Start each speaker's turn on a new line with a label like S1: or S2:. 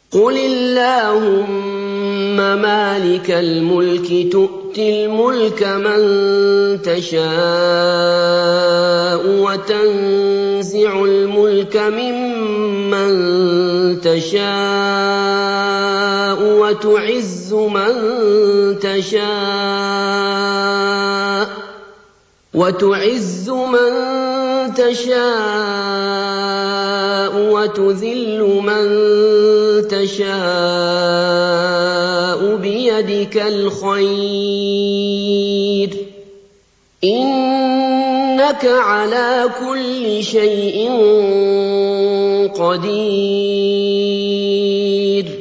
S1: قُلِ اللَّهُمَّ مَالِكَ الْمُلْكِ تُؤْتِي الْمُلْكَ مَن تَشَاءُ وَتَنزِعُ الْمُلْكَ مِمَّن تَشَاءُ وَتُعِزُّ مَن تَشَاءُ وَتُذِلُّ مَن تَشَاءُ بِيَدِكَ الْخَيْرُ ۖ إِنَّكَ عَلَىٰ كُلِّ شَيْءٍ قَدِيرٌ